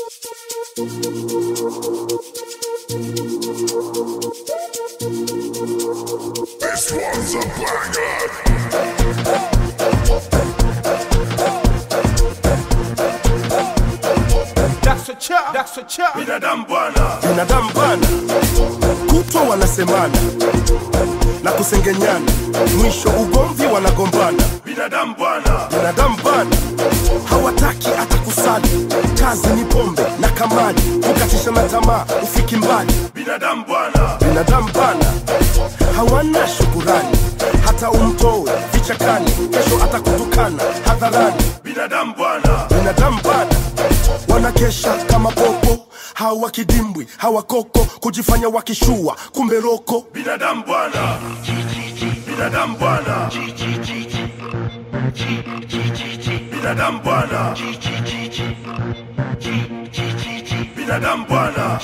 This one's a banger. That's a chop. Binadamu bwana, binadamu bwana, kutwa wanasemana na kusengenyana, mwisho ugomvi wanagombana. binadamu bwana, Binadamu bwana, hawataki hata kusali, kazi ni pombe na kamali, kukatisha na tamaa ufiki mbali. binadamu bwana, Binadamu bwana, hawana shukurani, hata umtoe vichakani, kesho atakutukana hadharani. binadamu bwana, Binadamu bwana, wanakesha kama popo, hawa kidimbwi, hawa koko, kujifanya wakishua, kumbe roko. binadamu bwana, binadamu bwana, binadamu bwana, binadamu bwana,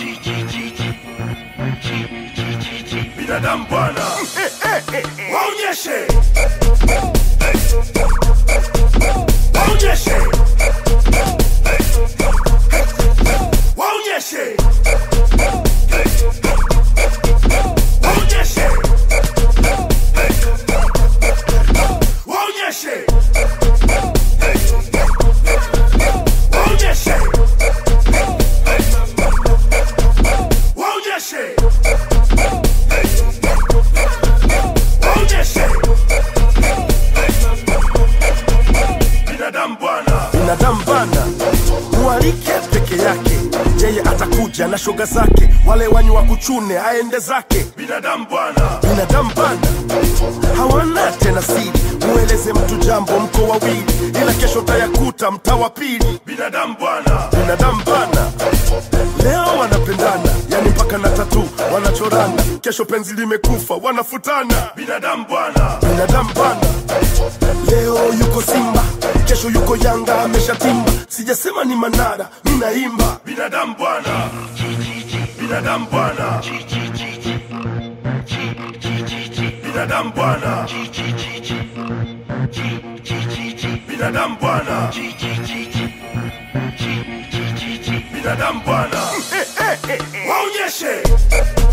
binadamu bwana, waonyeshe, waonyeshe, waonyeshe, waonyeshe, waonyeshe, waonyeshe, waonyeshe, waonyeshe, binadamu bwana, Binadamu bana, mualike peke yake, yeye atakuja na shoga zake, wale wanywa kuchune aende zake. binadamu bwana, Binadamu bana, hawana tena siri, mueleze mtu jambo mko wawili, ila kesho tayakuta mtaa wa pili. binadamu bwana, Binadamu bana, leo wanapendana, yani mpaka na tatu wanachorana, kesho penzi limekufa wanafutana. binadamu bwana, Binadamu bana, leo yuko Simba, kesho yuko Yanga ameshatimba, sijasema ni Manara, minaimba. binadamu bwana, binadamu bwana, binadamu bwana, binadamu bwana, binadamu bwana, waonyeshe.